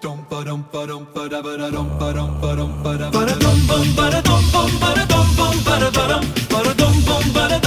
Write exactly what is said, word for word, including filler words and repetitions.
Tom param param para pararam param param para para dom bom para dom bom para dom bom para param para dom bom para